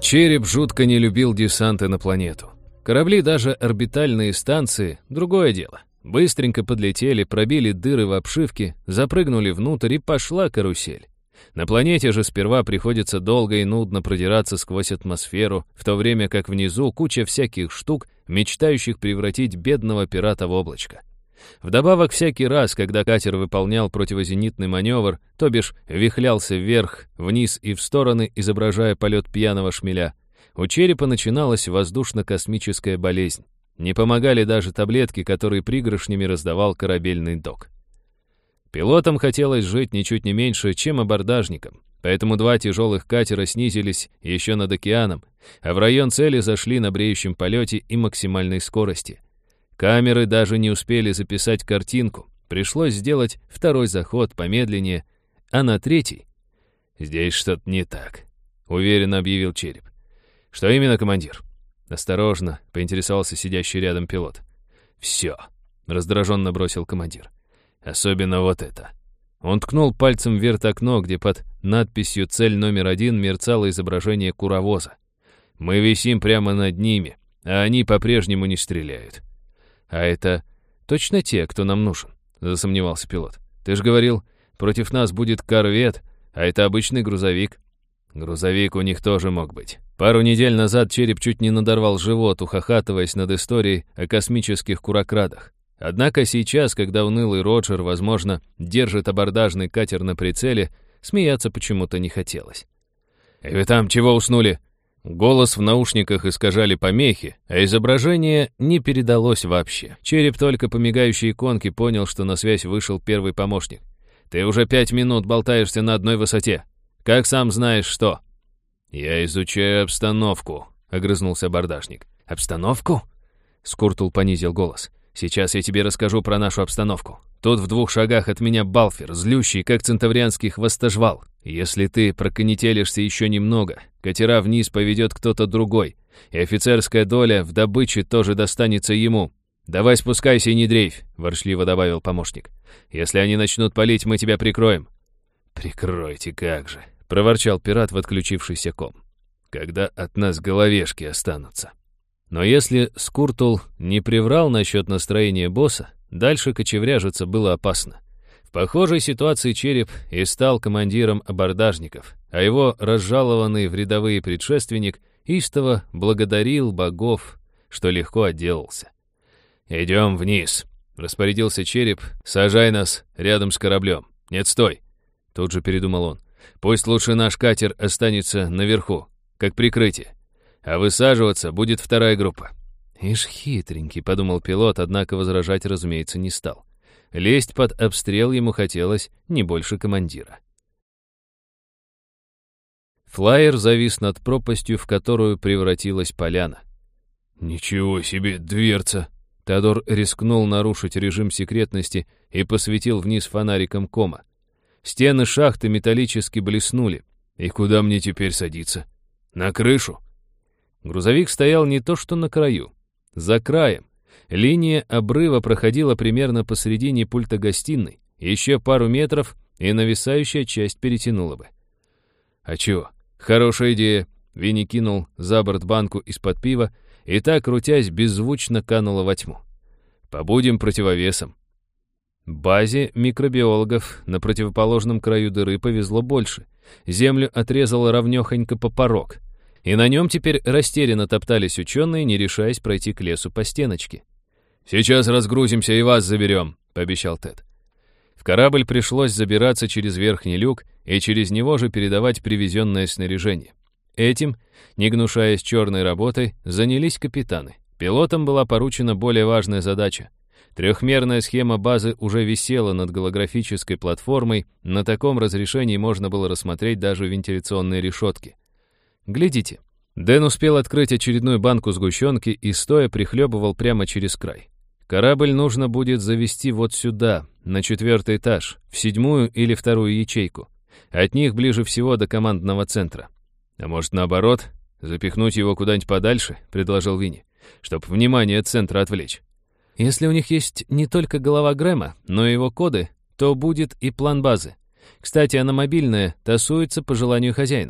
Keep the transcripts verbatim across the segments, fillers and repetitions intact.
Череп жутко не любил десанты на планету. Корабли, даже орбитальные станции — другое дело. Быстренько подлетели, пробили дыры в обшивке, запрыгнули внутрь, и пошла карусель. На планете же сперва приходится долго и нудно продираться сквозь атмосферу, в то время как внизу куча всяких штук, мечтающих превратить бедного пирата в облачко. Вдобавок, всякий раз, когда катер выполнял противозенитный маневр, то бишь вихлялся вверх, вниз и в стороны, изображая полет пьяного шмеля, у черепа начиналась воздушно-космическая болезнь. Не помогали даже таблетки, которые пригоршнями раздавал корабельный док. Пилотам хотелось жить ничуть не меньше, чем абордажникам, поэтому два тяжелых катера снизились еще над океаном, а в район цели зашли на бреющем полете и максимальной скорости. Камеры даже не успели записать картинку, пришлось сделать второй заход помедленнее, а на третий... «Здесь что-то не так», — уверенно объявил череп. «Что именно, командир?» Осторожно, поинтересовался сидящий рядом пилот. «Все», — раздраженно бросил командир. «Особенно вот это». Он ткнул пальцем в вертокно, где под надписью «Цель номер один» мерцало изображение куровоза. «Мы висим прямо над ними, а они по-прежнему не стреляют». «А это точно те, кто нам нужен?» — засомневался пилот. «Ты же говорил, против нас будет корвет, а это обычный грузовик». Грузовик у них тоже мог быть. Пару недель назад череп чуть не надорвал живот, ухахатываясь над историей о космических курокрадах. Однако сейчас, когда унылый Роджер, возможно, держит абордажный катер на прицеле, смеяться почему-то не хотелось. «И вы там чего уснули?» Голос в наушниках искажали помехи, а изображение не передалось вообще. Череп только по мигающей иконке понял, что на связь вышел первый помощник. «Ты уже пять минут болтаешься на одной высоте. Как сам знаешь, что?» «Я изучаю обстановку», — огрызнулся абордажник. «Обстановку?» — Скуртул понизил голос. «Сейчас я тебе расскажу про нашу обстановку. Тут в двух шагах от меня Балфер, злющий, как центаврианский хвостожвал. Если ты проконетелишься еще немного, катера вниз поведет кто-то другой, и офицерская доля в добыче тоже достанется ему. Давай спускайся и не дрейфь», — ворчливо добавил помощник. «Если они начнут палить, мы тебя прикроем». «Прикройте, как же», — проворчал пират в отключившийся ком. «Когда от нас головешки останутся». Но если Скуртул не приврал насчет настроения босса, дальше кочевряжиться было опасно. В похожей ситуации череп и стал командиром абордажников, а его разжалованный в рядовые предшественник истово благодарил богов, что легко отделался. «Идем вниз», — распорядился череп, — «сажай нас рядом с кораблем. Нет, стой», — тут же передумал он. «Пусть лучше наш катер останется наверху, как прикрытие. А высаживаться будет вторая группа». «Ишь хитренький», — подумал пилот, однако возражать, разумеется, не стал. Лезть под обстрел ему хотелось не больше командира. Флайер завис над пропастью, в которую превратилась поляна. «Ничего себе, дверца!» Теодор рискнул нарушить режим секретности и посветил вниз фонариком кома. Стены шахты металлически блеснули. «И куда мне теперь садиться? На крышу?» Грузовик стоял не то что на краю, за краем. Линия обрыва проходила примерно посредине пульта гостиной. Еще пару метров, и нависающая часть перетянула бы. «А чего? Хорошая идея!» Винни кинул за борт банку из-под пива, и так, крутясь, беззвучно канула во тьму. «Побудем противовесом». Базе микробиологов на противоположном краю дыры повезло больше. Землю отрезало ровнёхонько поперек, и на нем теперь растерянно топтались ученые, не решаясь пройти к лесу по стеночке. «Сейчас разгрузимся и вас заберем», — пообещал Тед. В корабль пришлось забираться через верхний люк и через него же передавать привезенное снаряжение. Этим, не гнушаясь черной работой, занялись капитаны. Пилотам была поручена более важная задача. Трехмерная схема базы уже висела над голографической платформой, на таком разрешении можно было рассмотреть даже вентиляционные решетки. «Глядите». Дэн успел открыть очередную банку сгущенки и стоя прихлебывал прямо через край. «Корабль нужно будет завести вот сюда, на четвертый этаж, в седьмую или вторую ячейку. От них ближе всего до командного центра». «А может, наоборот, запихнуть его куда-нибудь подальше?» — предложил Винни, «чтоб внимание от центра отвлечь». «Если у них есть не только голова Грэма, но и его коды, то будет и план базы. Кстати, она мобильная, тасуется по желанию хозяина.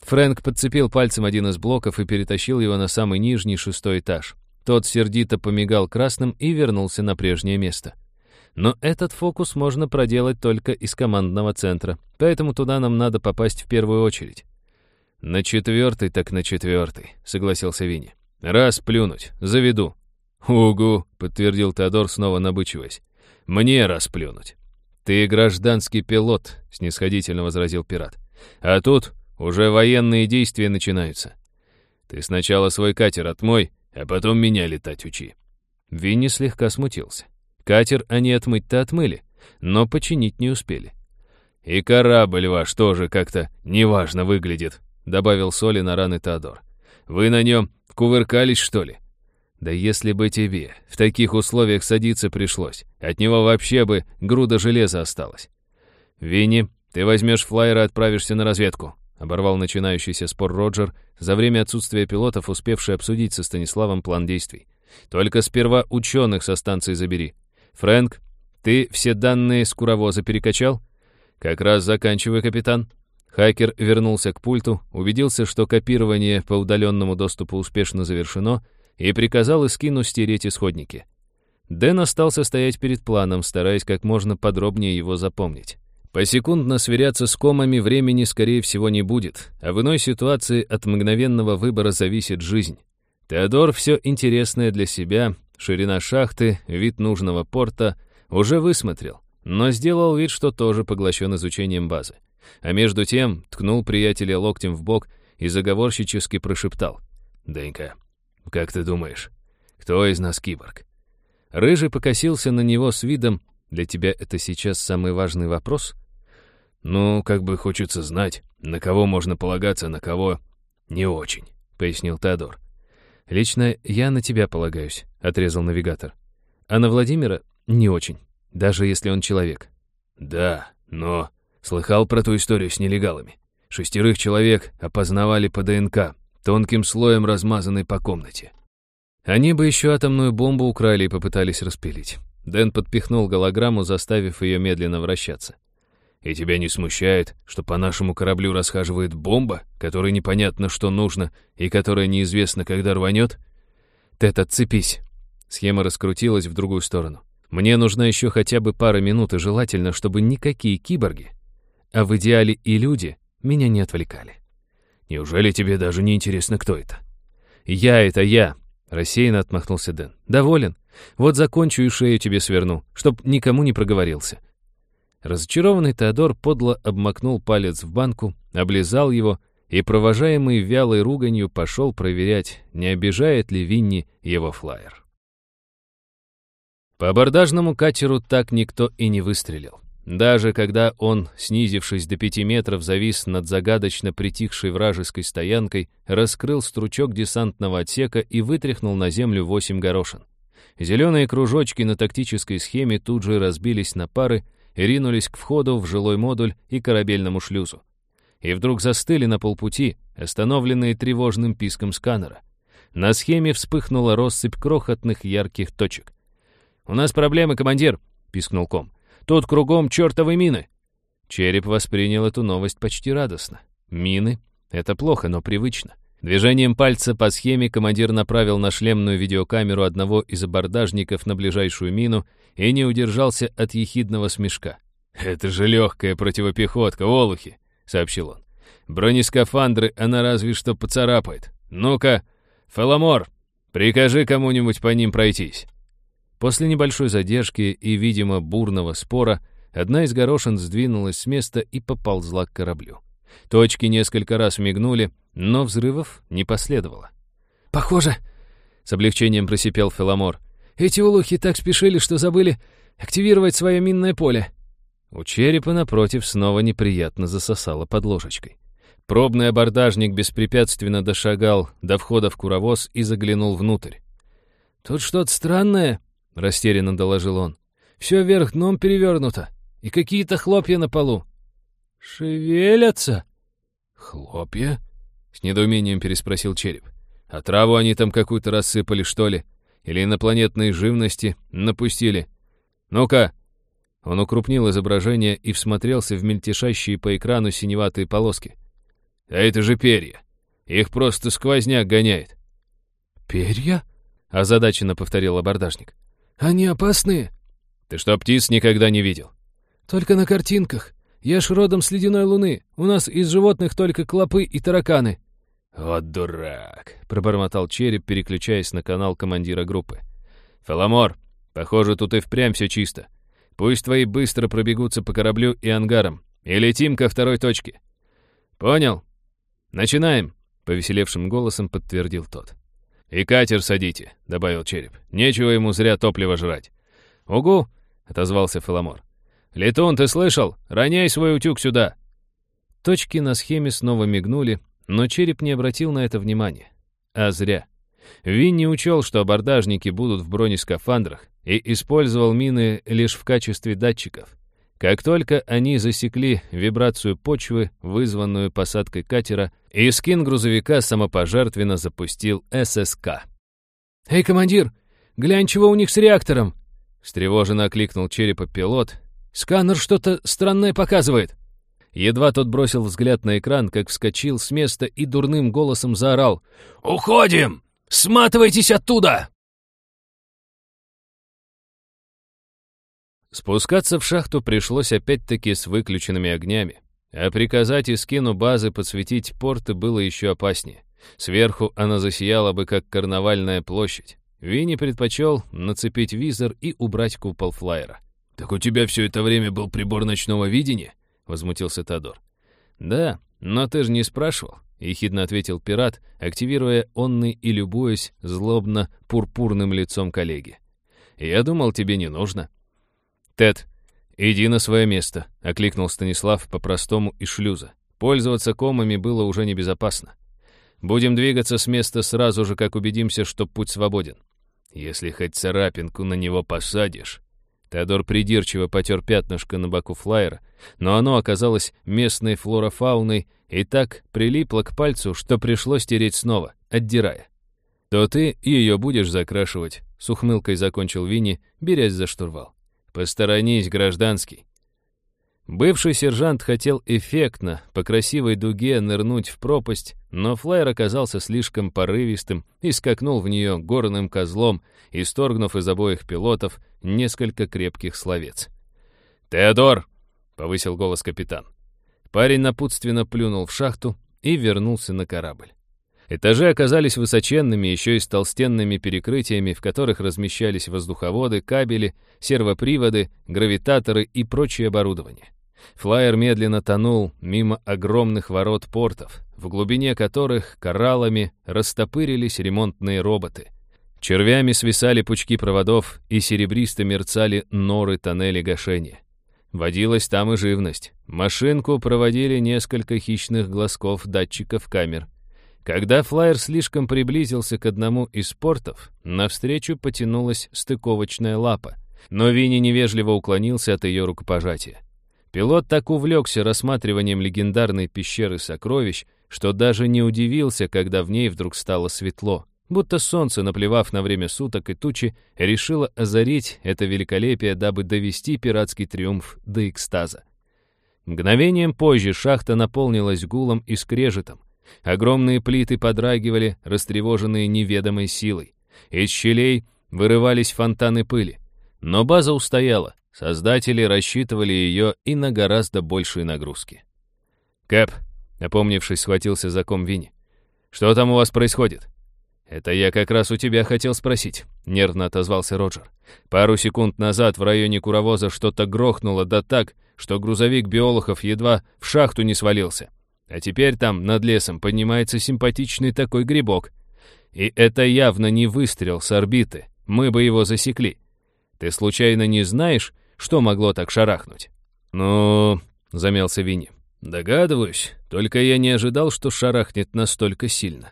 Фрэнк подцепил пальцем один из блоков и перетащил его на самый нижний, шестой этаж. Тот сердито помигал красным и вернулся на прежнее место. Но этот фокус можно проделать только из командного центра, поэтому туда нам надо попасть в первую очередь. «На четвертый, так на четвертый», — согласился Винни. «Раз плюнуть, заведу». «Угу», — подтвердил Теодор, снова набычиваясь. «Мне раз плюнуть». «Ты гражданский пилот», — снисходительно возразил пират. «А тут уже военные действия начинаются. Ты сначала свой катер отмой, а потом меня летать учи». Винни слегка смутился. Катер они отмыть-то отмыли, но починить не успели. «И корабль ваш тоже как-то неважно выглядит», — добавил соли на раны Теодор. «Вы на нем кувыркались, что ли?» «Да если бы тебе в таких условиях садиться пришлось, от него вообще бы груда железа осталась». «Винни, ты возьмешь флайер и отправишься на разведку», — оборвал начинающийся спор Роджер, за время отсутствия пилотов, успевший обсудить со Станиславом план действий. «Только сперва ученых со станции забери. Фрэнк, ты все данные с куровоза перекачал?» «Как раз заканчивай, капитан». Хакер вернулся к пульту, убедился, что копирование по удаленному доступу успешно завершено, и приказал Искину стереть исходники. Дэн остался стоять перед планом, стараясь как можно подробнее его запомнить. Посекундно сверяться с комами времени, скорее всего, не будет, а в иной ситуации от мгновенного выбора зависит жизнь. Теодор все интересное для себя, ширина шахты, вид нужного порта, уже высмотрел, но сделал вид, что тоже поглощен изучением базы. А между тем ткнул приятеля локтем в бок и заговорщически прошептал: «Денька, как ты думаешь, кто из нас киборг?» Рыжий покосился на него с видом: «Для тебя это сейчас самый важный вопрос?» «Ну, как бы хочется знать, на кого можно полагаться, на кого не очень», — пояснил Теодор. «Лично я на тебя полагаюсь», — отрезал навигатор. «А на Владимира не очень, даже если он человек». «Да, но слыхал про ту историю с нелегалами. Шестерых человек опознавали по ДНК, тонким слоем размазанной по комнате. Они бы еще атомную бомбу украли и попытались распилить». Дэн подпихнул голограмму, заставив ее медленно вращаться. «И тебя не смущает, что по нашему кораблю расхаживает бомба, которой непонятно, что нужно, и которая неизвестно, когда рванет?» «Тед, отцепись». Схема раскрутилась в другую сторону. «Мне нужна еще хотя бы пара минут, и желательно, чтобы никакие киборги, а в идеале и люди, меня не отвлекали». «Неужели тебе даже не интересно, кто это?» «Я — это я», — рассеянно отмахнулся Дэн. «Доволен? Вот закончу и шею тебе сверну, чтоб никому не проговорился». Разочарованный Теодор подло обмакнул палец в банку, облизал его и, провожаемый вялой руганью, пошел проверять, не обижает ли Винни его флайер. По абордажному катеру так никто и не выстрелил. Даже когда он, снизившись до пяти метров, завис над загадочно притихшей вражеской стоянкой, раскрыл стручок десантного отсека и вытряхнул на землю восемь горошин. Зеленые кружочки на тактической схеме тут же разбились на пары и ринулись к входу в жилой модуль и корабельному шлюзу. И вдруг застыли на полпути, остановленные тревожным писком сканера. На схеме вспыхнула россыпь крохотных ярких точек. «У нас проблемы, командир!» — пискнул ком. «Тут кругом чертовы мины!» Череп воспринял эту новость почти радостно. Мины — это плохо, но привычно. Движением пальца по схеме командир направил на шлемную видеокамеру одного из абордажников на ближайшую мину и не удержался от ехидного смешка. «Это же легкая противопехотка, олухи!» — сообщил он. «Бронескафандры она разве что поцарапает. Ну-ка, Фаламор, прикажи кому-нибудь по ним пройтись». После небольшой задержки и, видимо, бурного спора, одна из горошин сдвинулась с места и поползла к кораблю. Точки несколько раз мигнули, но взрывов не последовало. «Похоже», — с облегчением просипел Фаламор, «эти улухи так спешили, что забыли активировать свое минное поле». У черепа напротив снова неприятно засосало под ложечкой. Пробный абордажник беспрепятственно дошагал до входа в куровоз и заглянул внутрь. «Тут что-то странное», — растерянно доложил он. «Все вверх дном перевернуто, и какие-то хлопья на полу». «Шевелятся?» «Хлопья?» — с недоумением переспросил череп. «А траву они там какую-то рассыпали, что ли? Или инопланетной живности напустили? Ну-ка!» Он укрупнил изображение и всмотрелся в мельтешащие по экрану синеватые полоски. А это же перья. Их просто сквозняк гоняет». «Перья?» — озадаченно повторил абордажник. «Они опасные?» «Ты что, птиц никогда не видел?» «Только на картинках. Я ж родом с ледяной луны. У нас из животных только клопы и тараканы». «Вот дурак», — пробормотал Череп, переключаясь на канал командира группы. «Фаламор, похоже, тут и впрямь все чисто. Пусть твои быстро пробегутся по кораблю и ангарам, и летим ко второй точке». «Понял. Начинаем», — повеселевшим голосом подтвердил тот. «И катер садите», — добавил Череп. «Нечего ему зря топливо жрать». «Угу», — отозвался Фаламор. «Летун, ты слышал? Роняй свой утюг сюда». Точки на схеме снова мигнули, но Череп не обратил на это внимания. А зря. Винни учел, что абордажники будут в бронескафандрах, и использовал мины лишь в качестве датчиков. Как только они засекли вибрацию почвы, вызванную посадкой катера, Искин грузовика самопожертвенно запустил эс эс ка. «Эй, командир, глянь, чего у них с реактором!» Встревоженно окликнул Черепа пилот. «Сканер что-то странное показывает!» Едва тот бросил взгляд на экран, как вскочил с места и дурным голосом заорал: «Уходим! Сматывайтесь оттуда!» Спускаться в шахту пришлось опять-таки с выключенными огнями, а приказать Искину базы подсветить порты было еще опаснее. Сверху она засияла бы, как карнавальная площадь. Винни предпочел нацепить визор и убрать купол флайера. «Так у тебя все это время был прибор ночного видения?» — возмутился Теодор. «Да, но ты же не спрашивал», — ехидно ответил пират, активируя онный и любуясь злобно-пурпурным лицом коллеги. «Я думал, тебе не нужно». «Тед, иди на свое место», — окликнул Станислав по-простому из шлюза. Пользоваться комами было уже небезопасно. «Будем двигаться с места сразу же, как убедимся, что путь свободен». «Если хоть царапинку на него посадишь...» Теодор придирчиво потер пятнышко на боку флайера, но оно оказалось местной флорофауной и так прилипло к пальцу, что пришлось тереть снова, отдирая. «То ты ее будешь закрашивать», — с ухмылкой закончил Винни, берясь за штурвал. «Посторонись, гражданский». Бывший сержант хотел эффектно, по красивой дуге нырнуть в пропасть, но флайер оказался слишком порывистым и скакнул в нее горным козлом, исторгнув из обоих пилотов несколько крепких словец. «Теодор!» — повысил голос капитан. Парень напутственно плюнул в шахту и вернулся на корабль. Этажи оказались высоченными, еще и с толстенными перекрытиями, в которых размещались воздуховоды, кабели, сервоприводы, гравитаторы и прочее оборудование. Флайер медленно тонул мимо огромных ворот портов, в глубине которых кораллами растопырились ремонтные роботы. Червями свисали пучки проводов и серебристо мерцали норы тоннелей гашения. Водилась там и живность. Машинку проводили несколько хищных глазков датчиков камер. Когда флайер слишком приблизился к одному из портов, навстречу потянулась стыковочная лапа, но Винни невежливо уклонился от ее рукопожатия. Пилот так увлекся рассматриванием легендарной пещеры сокровищ, что даже не удивился, когда в ней вдруг стало светло, будто солнце, наплевав на время суток и тучи, решило озарить это великолепие, дабы довести пиратский триумф до экстаза. Мгновением позже шахта наполнилась гулом и скрежетом. Огромные плиты подрагивали, растревоженные неведомой силой. Из щелей вырывались фонтаны пыли. Но база устояла. Создатели рассчитывали ее и на гораздо большие нагрузки. «Кэп», — опомнившись, схватился за ком Винни. «Что там у вас происходит?» «Это я как раз у тебя хотел спросить», — нервно отозвался Роджер. «Пару секунд назад в районе Куровоза что-то грохнуло, да так, что грузовик биологов едва в шахту не свалился. А теперь там, над лесом, поднимается симпатичный такой грибок. И это явно не выстрел с орбиты, мы бы его засекли. Ты случайно не знаешь, что могло так шарахнуть?» «Ну...» — замялся Винни. «Догадываюсь, только я не ожидал, что шарахнет настолько сильно».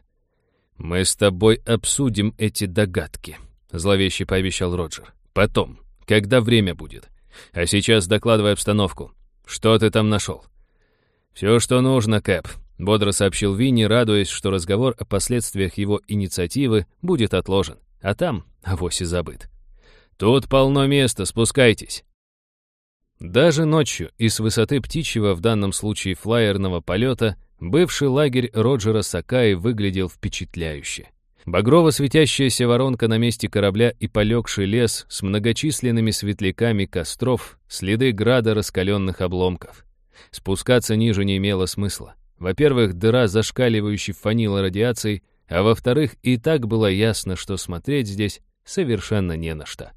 «Мы с тобой обсудим эти догадки», — зловеще пообещал Роджер. «Потом, когда время будет. А сейчас докладывай обстановку. Что ты там нашел?» «Все, что нужно, Кэп», — бодро сообщил Винни, радуясь, что разговор о последствиях его инициативы будет отложен, а там авось и забыт. «Тут полно места, спускайтесь». Даже ночью и с высоты птичьего, в данном случае флайерного полета, бывший лагерь Роджера Сакаи выглядел впечатляюще. Багрово светящаяся воронка на месте корабля и полегший лес с многочисленными светляками костров, следы града раскаленных обломков. Спускаться ниже не имело смысла. Во-первых, дыра зашкаливающе фанила радиацией, а во-вторых, и так было ясно, что смотреть здесь совершенно не на что.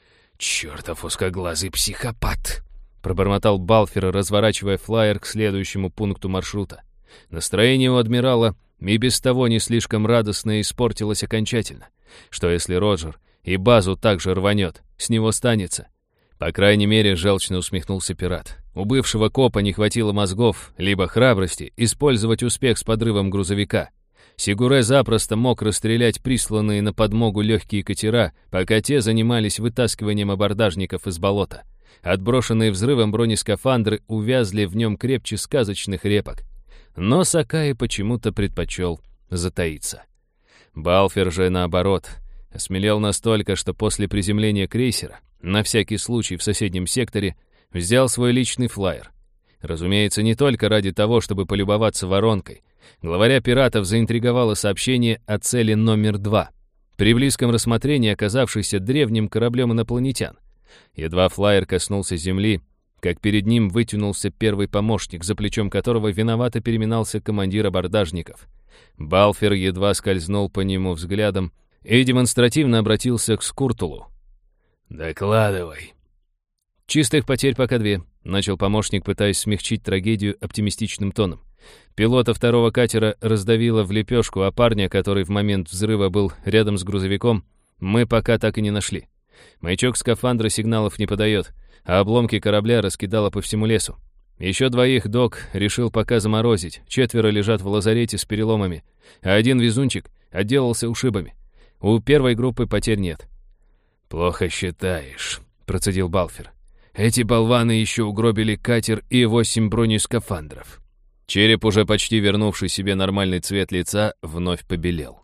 «Чертов узкоглазый психопат!» — пробормотал Балфер, разворачивая флайер к следующему пункту маршрута. Настроение у адмирала и без того не слишком радостное испортилось окончательно. Что если Роджер и базу также рванет, с него станется? По крайней мере, желчно усмехнулся пират. У бывшего копа не хватило мозгов, либо храбрости, использовать успех с подрывом грузовика. Сигуре запросто мог расстрелять присланные на подмогу легкие катера, пока те занимались вытаскиванием абордажников из болота. Отброшенные взрывом бронескафандры увязли в нем крепче сказочных репок. Но Сакаи почему-то предпочел затаиться. Балфер же, наоборот, осмелел настолько, что после приземления крейсера, на всякий случай в соседнем секторе, взял свой личный флайер. Разумеется, не только ради того, чтобы полюбоваться воронкой. Главаря пиратов заинтриговало сообщение о цели номер два, при близком рассмотрении оказавшейся древним кораблем инопланетян. Едва флайер коснулся земли, как перед ним вытянулся первый помощник, за плечом которого виновато переминался командир абордажников. Балфер едва скользнул по нему взглядом и демонстративно обратился к Скуртулу. «Докладывай». «Чистых потерь пока две», — начал помощник, пытаясь смягчить трагедию оптимистичным тоном. Пилота второго катера раздавило в лепешку, а парня, который в момент взрыва был рядом с грузовиком, мы пока так и не нашли. Маячок скафандра сигналов не подает, а обломки корабля раскидало по всему лесу. Еще двоих док решил пока заморозить, четверо лежат в лазарете с переломами, а один везунчик отделался ушибами. У первой группы потерь нет. «Плохо считаешь», — процедил Балфер. «Эти болваны еще угробили катер и восемь бронескафандров». Череп, уже почти вернувший себе нормальный цвет лица, вновь побелел.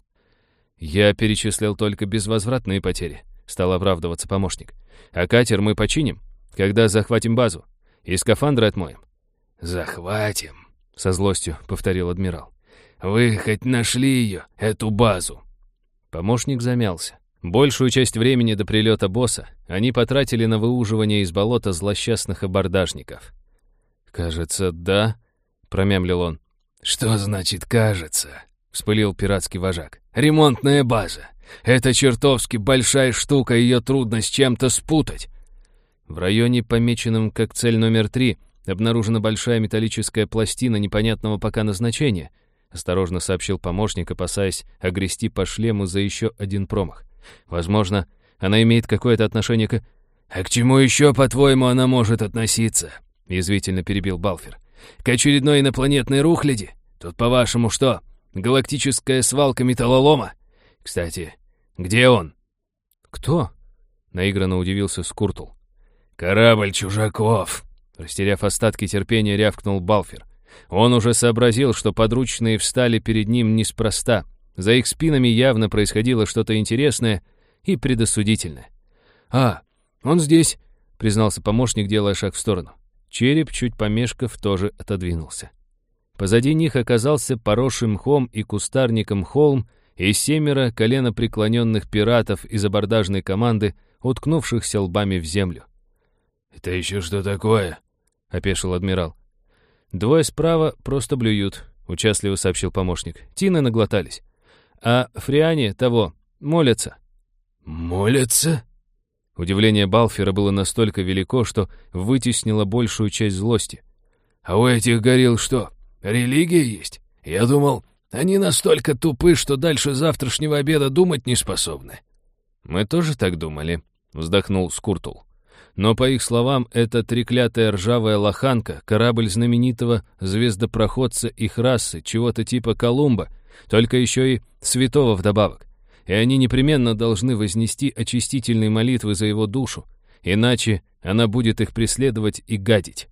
«Я перечислил только безвозвратные потери», — стал оправдываться помощник. «А катер мы починим, когда захватим базу, и скафандры отмоем». «Захватим», — со злостью повторил адмирал. «Вы хоть нашли ее, эту базу?» Помощник замялся. Большую часть времени до прилета босса они потратили на выуживание из болота злосчастных абордажников. «Кажется, да», — промямлил он. «Что значит «кажется»?» — вспылил пиратский вожак. «Ремонтная база. Это чертовски большая штука, ее трудно с чем-то спутать». В районе, помеченном как цель номер три, обнаружена большая металлическая пластина непонятного пока назначения, осторожно сообщил помощник, опасаясь огрести по шлему за еще один промах. Возможно, она имеет какое-то отношение к... «А к чему еще, по-твоему, она может относиться?» — язвительно перебил Балфер. «К очередной инопланетной рухляди? Тут, по-вашему, что, галактическая свалка металлолома? Кстати, где он?» «Кто?» — наигранно удивился Скуртул. «Корабль чужаков!» — растеряв остатки терпения, рявкнул Балфер. Он уже сообразил, что подручные встали перед ним неспроста. За их спинами явно происходило что-то интересное и предосудительное. «А, он здесь», — признался помощник, делая шаг в сторону. Череп, чуть помешков, тоже отодвинулся. Позади них оказался поросший мхом и кустарником холм и семеро коленопреклоненных пиратов из абордажной команды, уткнувшихся лбами в землю. «Это еще что такое?» — опешил адмирал. «Двое справа просто блюют», — участливо сообщил помощник. «Тины наглотались. А фриане того молятся». «Молятся?» Удивление Балфера было настолько велико, что вытеснило большую часть злости. «А у этих горилл что, религия есть? Я думал, они настолько тупы, что дальше завтрашнего обеда думать не способны». «Мы тоже так думали», — вздохнул Скуртул. «Но, по их словам, эта треклятая ржавая лоханка — корабль знаменитого звездопроходца их расы, чего-то типа Колумба, только еще и святого вдобавок. И они непременно должны вознести очистительные молитвы за его душу, иначе она будет их преследовать и гадить».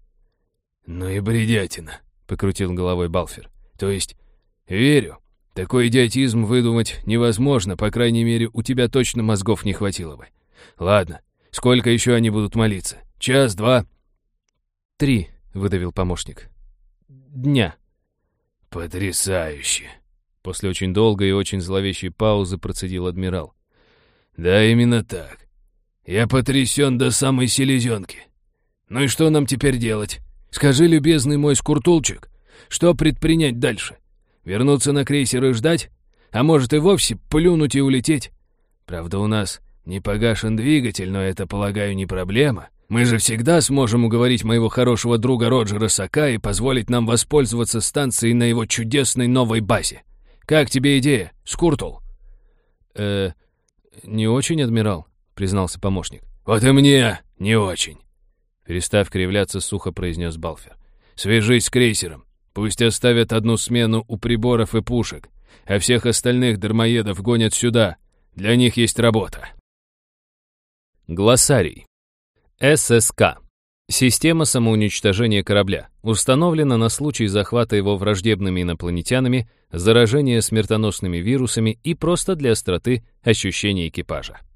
«Ну и бредятина», — покрутил головой Балфер. «То есть, верю, такой идиотизм выдумать невозможно, по крайней мере, у тебя точно мозгов не хватило бы. Ладно, сколько еще они будут молиться? Час, два?» «Три», — выдавил помощник. «Дня». «Потрясающе!» После очень долгой и очень зловещей паузы процедил адмирал. «Да, именно так. Я потрясен до самой селезенки. Ну и что нам теперь делать? Скажи, любезный мой скуртулчик, что предпринять дальше? Вернуться на крейсер и ждать? А может и вовсе плюнуть и улететь? Правда, у нас не погашен двигатель, но это, полагаю, не проблема. Мы же всегда сможем уговорить моего хорошего друга Роджера Сака и позволить нам воспользоваться станцией на его чудесной новой базе. Как тебе идея, Скуртул?» «Э, не очень, адмирал», — признался помощник. «Вот и мне не очень», — перестав кривляться, сухо произнес Балфер. «Свяжись с крейсером. Пусть оставят одну смену у приборов и пушек, а всех остальных дармоедов гонят сюда. Для них есть работа». Глоссарий. ССК. Система самоуничтожения корабля. Установлена на случай захвата его враждебными инопланетянами, заражения смертоносными вирусами и просто для остроты ощущения экипажа.